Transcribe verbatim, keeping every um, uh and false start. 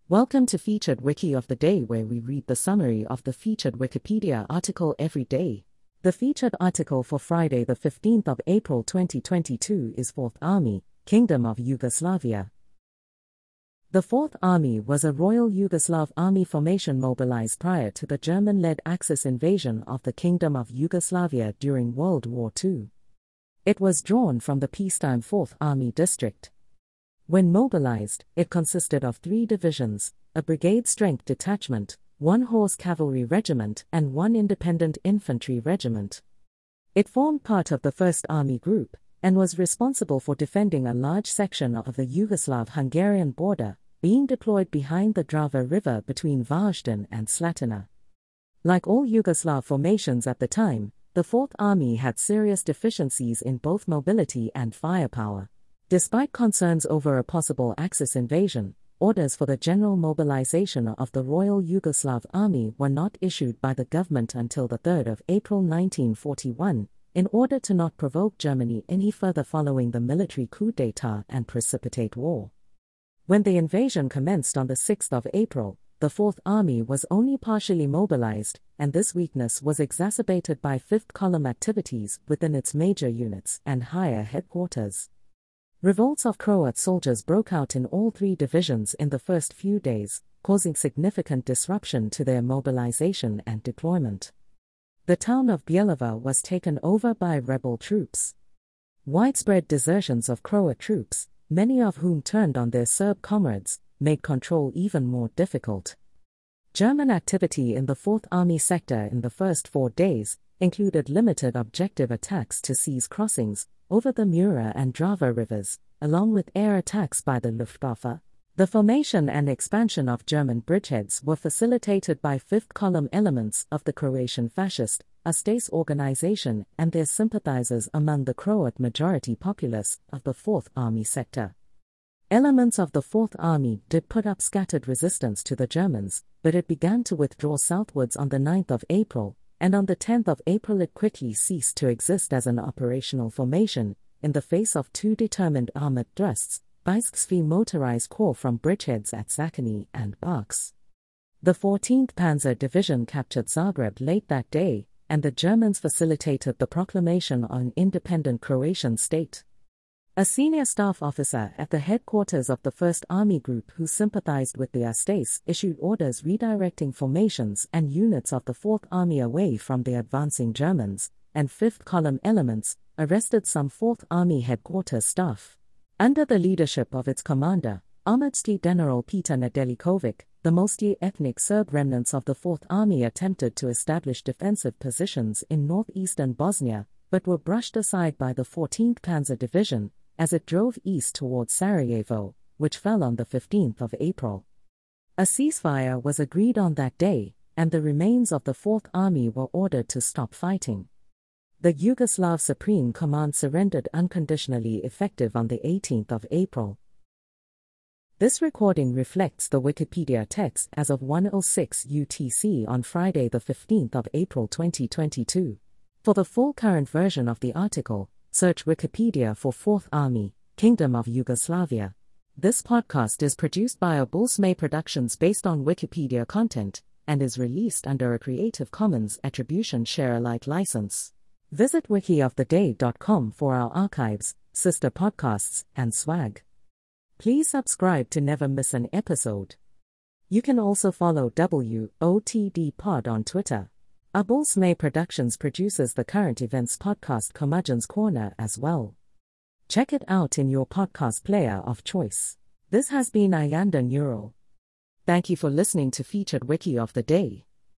Welcome to Featured Wiki of the Day, where we read the summary of the featured Wikipedia article every day. The featured article for Friday the fifteenth of April twenty twenty-two is Fourth Army, Kingdom of Yugoslavia. The Fourth Army was a Royal Yugoslav Army formation mobilized prior to the German-led Axis invasion of the Kingdom of Yugoslavia during World War Two. It was drawn from the peacetime Fourth Army District. When mobilized, it consisted of three divisions, a brigade-strength detachment, one horse cavalry regiment, and one independent infantry regiment. It formed part of the First Army Group, and was responsible for defending a large section of the Yugoslav-Hungarian border, being deployed behind the Drava River between Varaždin and Slatina. Like all Yugoslav formations at the time, the Fourth Army had serious deficiencies in both mobility and firepower. Despite concerns over a possible Axis invasion, orders for the general mobilization of the Royal Yugoslav Army were not issued by the government until the third of April nineteen forty-one, in order to not provoke Germany any further following the military coup d'état and precipitate war. When the invasion commenced on the sixth of April, the Fourth Army was only partially mobilized, and this weakness was exacerbated by fifth column activities within its major units and higher headquarters. Revolts of Croat soldiers broke out in all three divisions in the first few days, causing significant disruption to their mobilization and deployment. The town of Bjelovar was taken over by rebel troops. Widespread desertions of Croat troops, many of whom turned on their Serb comrades, made control even more difficult. German activity in the Fourth Army sector in the first four days included limited objective attacks to seize crossings over the Mura and Drava rivers, along with air attacks by the Luftwaffe. The formation and expansion of German bridgeheads were facilitated by fifth column elements of the Croatian fascist Ustaše organization and their sympathizers among the Croat majority populace of the Fourth Army sector. Elements of the Fourth Army did put up scattered resistance to the Germans, but it began to withdraw southwards on the ninth of April, and on the tenth of April it quickly ceased to exist as an operational formation, in the face of two determined armored thrusts, by Sixth Motorized Corps from bridgeheads at Sakani and Barks. The fourteenth Panzer Division captured Zagreb late that day, and the Germans facilitated the proclamation of an independent Croatian state. A senior staff officer at the headquarters of the First Army Group who sympathized with the Ustaše issued orders redirecting formations and units of the Fourth Army away from the advancing Germans, and fifth column elements arrested some Fourth Army headquarters staff. Under the leadership of its commander, Armádski General Peter Nedeljković, the mostly ethnic Serb remnants of the Fourth Army attempted to establish defensive positions in northeastern Bosnia, but were brushed aside by the fourteenth Panzer Division, as it drove east towards Sarajevo, which fell on the fifteenth of April. A ceasefire was agreed on that day, and the remains of the Fourth Army were ordered to stop fighting. The Yugoslav Supreme Command surrendered unconditionally effective on the eighteenth of April. This recording reflects the Wikipedia text as of one oh six U T C on Friday the fifteenth of April twenty twenty-two. For the full current version of the article, search Wikipedia for Fourth Army, Kingdom of Yugoslavia. This podcast is produced by Abulsme Productions based on Wikipedia content, and is released under a Creative Commons Attribution Share Alike license. Visit wiki of the day dot com for our archives, sister podcasts, and swag. Please subscribe to never miss an episode. You can also follow W O T D Pod on Twitter. Abulsme Productions produces the current events podcast Curmudgeon's Corner as well. Check it out in your podcast player of choice. This has been Ayanda Neural. Thank you for listening to Featured Wiki of the Day.